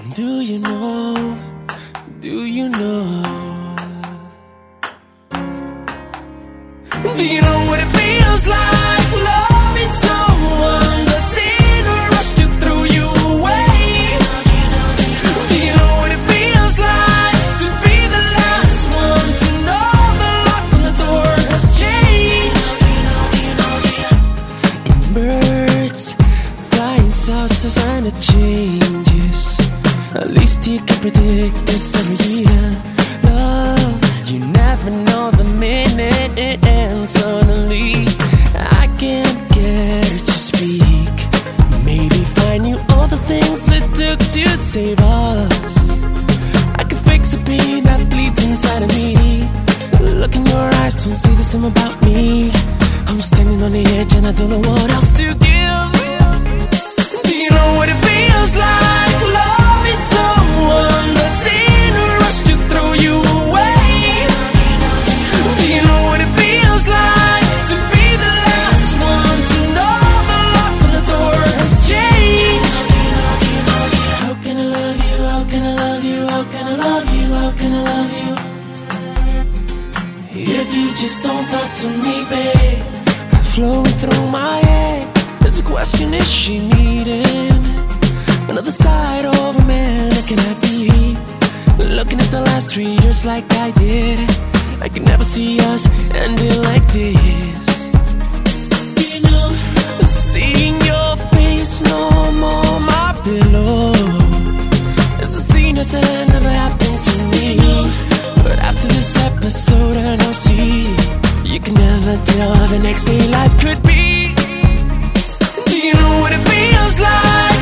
Do you know? Do you know? Do you know what it feels like? Loving someone that's in a rush to throw you away. Do you know what it feels like to be the last one to know the lock on the door has changed? Birds flying south as and it changes. At least you can predict this every year. Love, you never know the minute it ends. Suddenly, I can't get her to speak. Maybe find you all the things it took to save us. I could fix the pain that bleeds inside of me. Look in your eyes, don't say the same about me. I'm standing on the edge and I don't know what else to give. Do you know what it feels like? Loving someone that's in a rush to throw you away. Do you know what it feels like to be the last one to know the lock on the door has changed? How can I love you? How can I love you? How can I love you? How can I love you? If you just don't talk to me, babe. Flowing through my head, there's a question, is she needing another side of a man? Can I be looking at the last 3 years like I did? I could never see us ending like this. You know, seeing your face no more my pillow. It's a scene that never happened to me. But after this episode I now see you can never tell how the next day life could be. Do you know what it feels like?